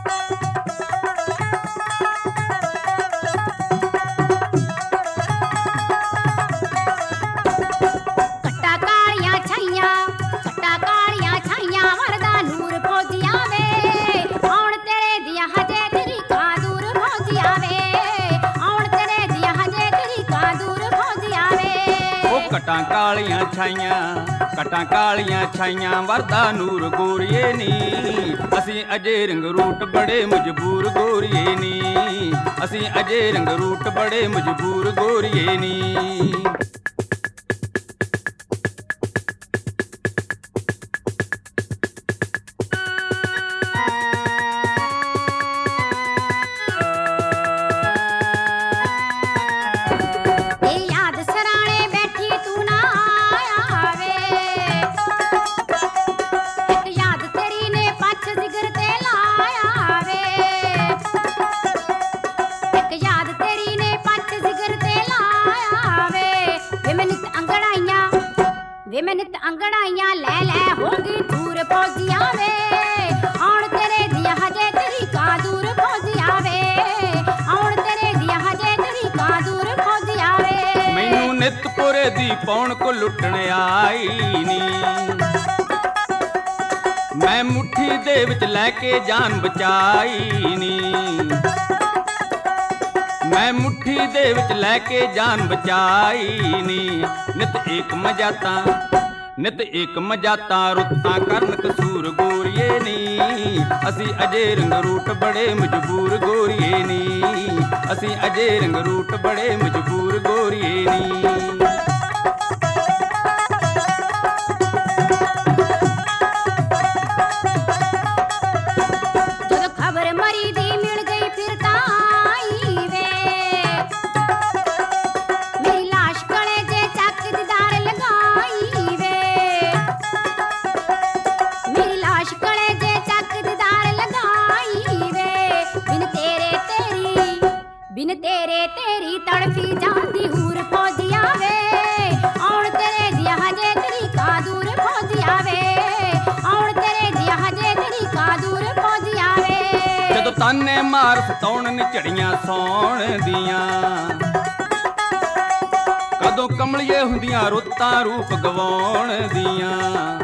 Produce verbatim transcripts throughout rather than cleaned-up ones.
कटां कालियां छाइयां कटां कालियां छाइयां वरदा नूर गोरिए नी असीं अजे रंग रूट बड़े मजबूर गोरिए नी असीं अजे रंग रूट बड़े मजबूर गोरिए नी। वे मैं नित अंगड़ाइयां ले ले होगी दूर फौजिया वे आउण तेरे दिया हजे तेरी का दूर फौजिया वे आउण तेरे दिया हजे तेरी का दूर फौजिया वे मैनू नित पुरे दी पौण को लुटण आई नी मैं मुट्ठी दे विच लैके जान बचाई नी मैं मुट्ठी दे विच लैके जान बचाई नी नित एक मजाता नित एक मजाता रुत्ता करन कसूर गोरिए नी असी अजे रंग रूट बड़े मजबूर गोरिए नी असी अजे रंग रूट बड़े मजबूर गोरिए नी। बिन तेरे तेरी तड़फी जाती हूर फौजिया वे आउण तेरे दिया हजे तेरी का दूर फौजिया वे आउण तेरे दिया हजे तेरी का दूर फौजिया वे जदों ताने मार सताउण निचड़ियां सौण दियां कदों कमलिए हुंदियां रुत्तां रूप गवाउण दियां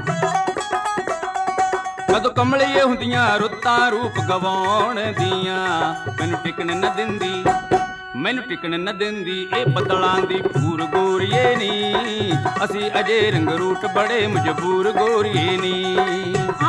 कदों कमलिए हुंदियां रुत्तां रूप गवाउण दियां मैनू टिकण न दिंदी मैनू टिकण न दिंदी ए बदलां दी पूर गोरिए नी असी अजे रंग रूट बड़े मजबूर गोरिए नी